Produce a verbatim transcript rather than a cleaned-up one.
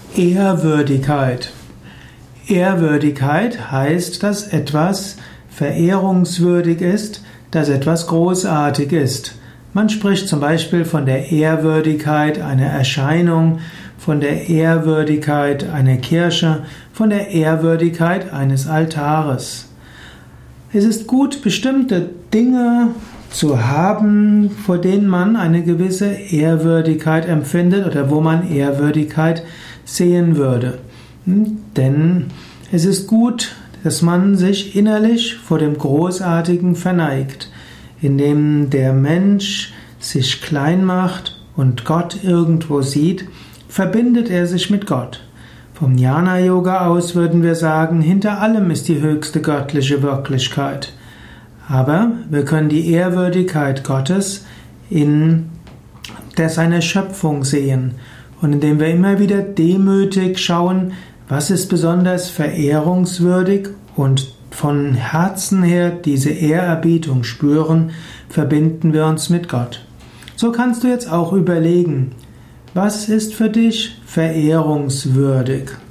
Ehrwürdigkeit. Ehrwürdigkeit heißt, dass etwas verehrungswürdig ist, dass etwas großartig ist. Man spricht zum Beispiel von der Ehrwürdigkeit einer Erscheinung, von der Ehrwürdigkeit einer Kirche, von der Ehrwürdigkeit eines Altares. Es ist gut, bestimmte Dinge zu haben, vor denen man eine gewisse Ehrwürdigkeit empfindet oder wo man Ehrwürdigkeit sehen würde. Denn es ist gut, dass man sich innerlich vor dem Großartigen verneigt, indem der Mensch sich klein macht und Gott irgendwo sieht, verbindet er sich mit Gott. Vom Jnana-Yoga aus würden wir sagen, hinter allem ist die höchste göttliche Wirklichkeit. Aber wir können die Ehrwürdigkeit Gottes in der seiner Schöpfung sehen. Und indem wir immer wieder demütig schauen, was ist besonders verehrungswürdig und von Herzen her diese Ehrerbietung spüren, verbinden wir uns mit Gott. So kannst du jetzt auch überlegen, was ist für dich verehrungswürdig?